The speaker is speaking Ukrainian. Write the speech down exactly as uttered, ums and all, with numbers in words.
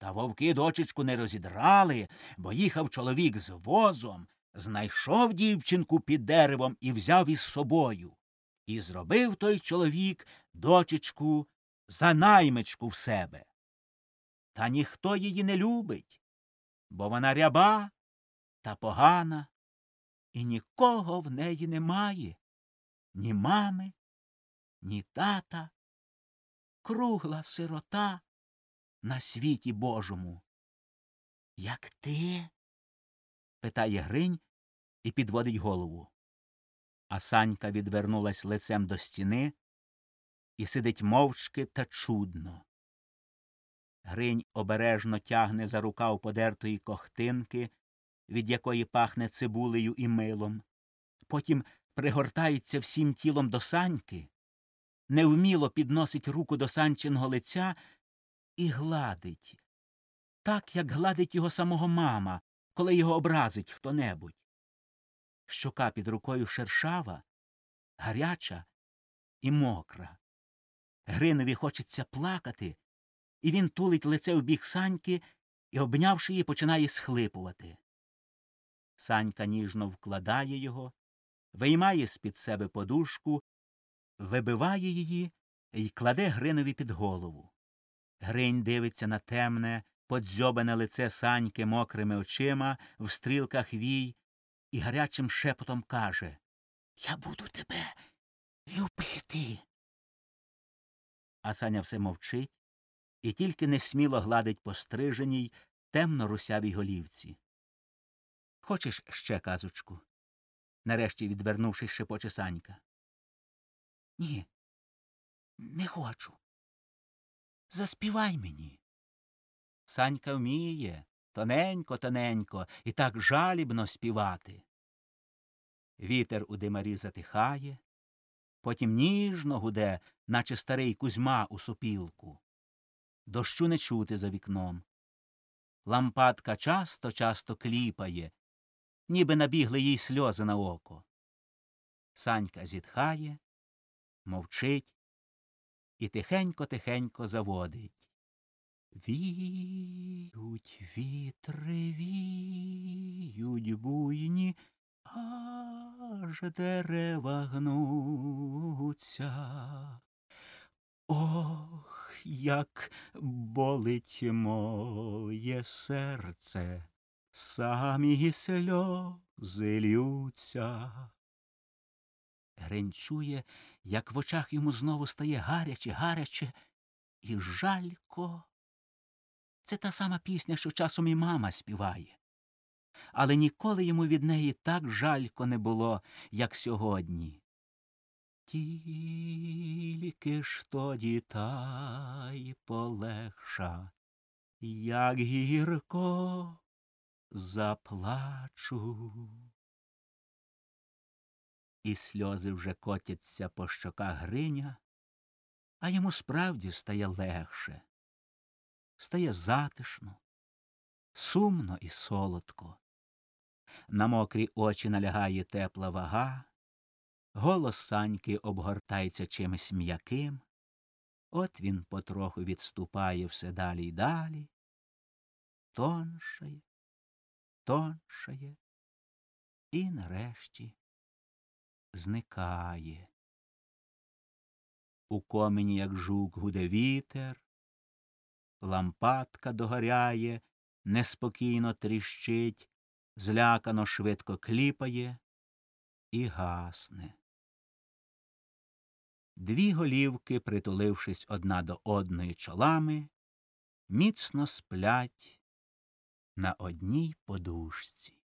Та вовки дочечку не розідрали, бо їхав чоловік з возом, знайшов дівчинку під деревом і взяв із собою. І зробив той чоловік дочечку за наймичку в себе. Та ніхто її не любить, бо вона ряба та погана, і нікого в неї немає, ні мами, ні тата, кругла сирота на світі Божому. — Як ти? — питає Гринь і підводить голову. А Санька відвернулась лицем до стіни і сидить мовчки та чудно. Гринь обережно тягне за рукав подертої кохтинки, від якої пахне цибулею і милом. Потім пригортається всім тілом до Саньки, невміло підносить руку до Санчиного лиця і гладить, так, як гладить його самого мама, коли його образить хто-небудь. Щока під рукою шершава, гаряча і мокра. Гринові хочеться плакати, і він тулить лице в бік Саньки і, обнявши її, починає схлипувати. Санька ніжно вкладає його, виймає з-під себе подушку, вибиває її і кладе Гринові під голову. Гринь дивиться на темне, подзьобане лице Саньки мокрими очима в стрілках вій і гарячим шепотом каже: «Я буду тебе любити». А Саня все мовчить і тільки несміло гладить по стриженій, темно-русявій голівці. — Хочеш ще казочку? — нарешті відвернувшись, шепоче Санька. — Ні, не хочу. Заспівай мені. Санька вміє тоненько-тоненько і так жалібно співати. Вітер у димарі затихає, потім ніжно гуде, наче старий Кузьма у сопілку. Дощу не чути за вікном. Лампадка часто-часто кліпає, ніби набігли їй сльози на око. Санька зітхає, мовчить і тихенько-тихенько заводить. Віють вітри, віють буйні, аж дерева гнуться. Ох, як болить моє серце, самі сльози ллються. Гринь чує, як в очах йому знову стає гаряче-гаряче і жалько. Це та сама пісня, що часом і мама співає. Але ніколи йому від неї так жалько не було, як сьогодні. Тільки ж тоді та й полегша, як гірко заплачу. І сльози вже котяться по щоках Гриня, а йому справді стає легше. Стає затишно, сумно і солодко. На мокрі очі налягає тепла вага, голос Саньки обгортається чимось м'яким. От він потроху відступає все далі й далі, тоншає, тоншає і нарешті зникає. У комені, як жук, гуде вітер, лампадка догоряє, неспокійно тріщить, злякано швидко кліпає і гасне. Дві голівки, притулившись одна до одної чолами, міцно сплять на одній подушці.